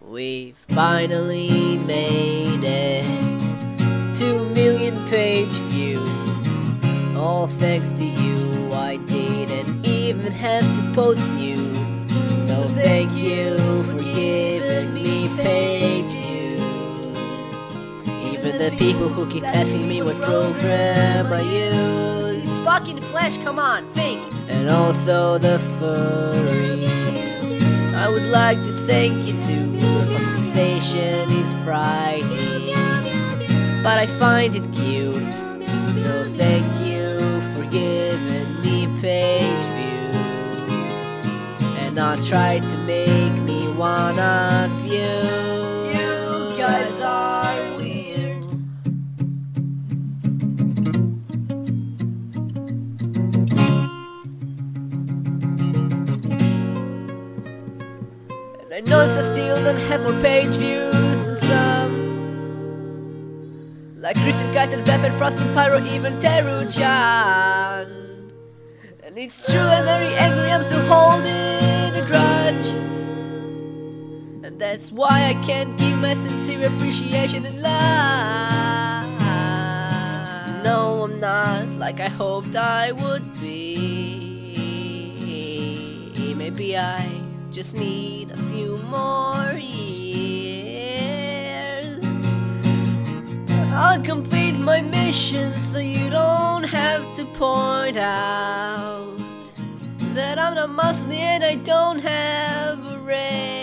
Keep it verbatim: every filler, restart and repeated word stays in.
We finally made it. Two million page views. All thanks to you, I didn't even have to post news. So thank you for giving me page views. Even the people who keep asking me what program I use. It's fucking Flash, come on, think. And also the furries. I would like to thank you too. Fuck fixation is frightening, but I find it cute. So thank you for giving me page views, and not try to make me one of you. You guys are weird. And I notice I still don't have more page views than some, like Christian Guys and Vamp and Frost and Pyro, even Teru-chan. And it's true, I'm very angry, I'm still holding a grudge. And that's why I can't give my sincere appreciation and love. No, I'm not like I hoped I would be. Maybe I just need a few more years. I'll complete my mission so you don't have to point out that I'm not muscly and I don't have a raise.